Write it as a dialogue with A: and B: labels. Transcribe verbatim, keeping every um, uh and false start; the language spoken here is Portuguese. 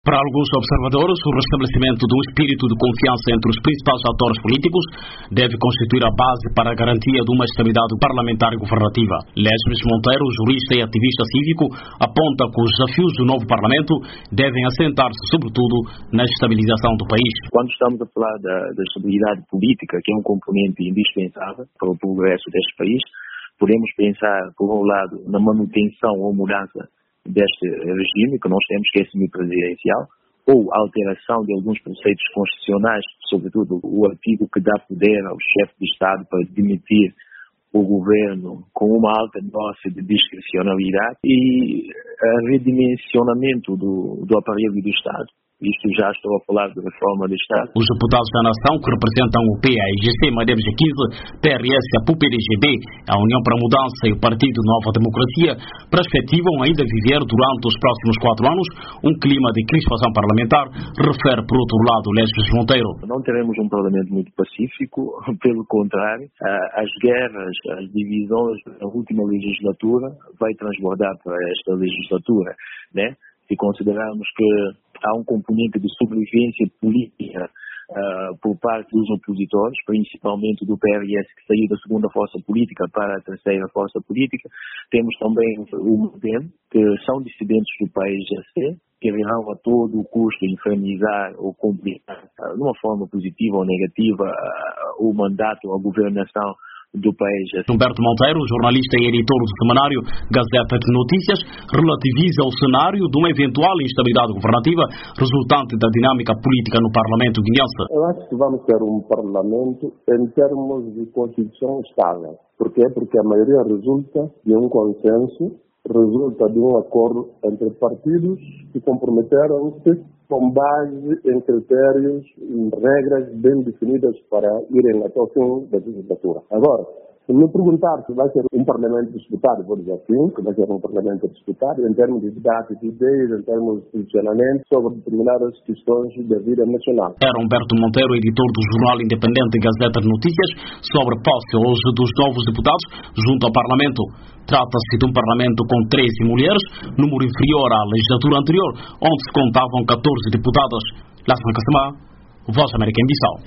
A: Para alguns observadores, o restabelecimento de um espírito de confiança entre os principais atores políticos deve constituir a base para a garantia de uma estabilidade parlamentar e governativa. Lesmes Monteiro, jurista e ativista cívico, aponta que os desafios do novo Parlamento devem assentar-se, sobretudo, na estabilização do país.
B: Quando estamos a falar da, da estabilidade política, que é um componente indispensável para o progresso deste país, podemos pensar, por um lado, na manutenção ou mudança deste regime, que nós temos, que é semipresidencial, ou a alteração de alguns preceitos constitucionais, sobretudo o artigo que dá poder ao chefe de Estado para demitir o governo com uma alta dose de discricionalidade, e o redimensionamento do, do aparelho do Estado. Isto já estou a falar de reforma do Estado.
A: Os deputados da nação que representam o P A I G C, Madem G quinze, P R S, a P U P e D G B, a União para a Mudança e o Partido Nova Democracia, perspectivam ainda viver durante os próximos quatro anos um clima de crispação parlamentar, refere por outro lado Lesmes Monteiro.
B: Não teremos um Parlamento muito pacífico, pelo contrário, as guerras, as divisões da última legislatura vai transbordar para esta legislatura, né? Se considerarmos que há um componente de sobrevivência política uh, por parte dos opositores, principalmente do P R S, que saiu da segunda força política para a terceira força política. Temos também o Madem, que são dissidentes do P A I G C, que irão a todo o custo infernizar ou complicar, uh, de uma forma positiva ou negativa, uh, o mandato, a governação do país.
A: Humberto Monteiro, jornalista e editor do semanário Gazeta de Notícias, relativiza o cenário de uma eventual instabilidade governativa resultante da dinâmica política no Parlamento guineense.
C: Eu acho que vamos ter um Parlamento em termos de Constituição estável. Por quê? Porque a maioria resulta de um consenso, resulta de um acordo entre partidos que comprometeram-se com base em critérios e regras bem definidas para irem até o fim da legislatura. Agora, se me perguntar se vai ser um Parlamento disputado, vou dizer sim, que vai ser um Parlamento disputado em termos de debates de ideias, em termos de posicionamento sobre determinadas questões da vida nacional.
A: Era Humberto Monteiro, editor do jornal independente Gazeta de Notícias, sobre posse hoje dos novos deputados junto ao Parlamento. Trata-se de um Parlamento com treze mulheres, número inferior à legislatura anterior, onde se contavam catorze deputadas. Lá se Voz América em Bissau.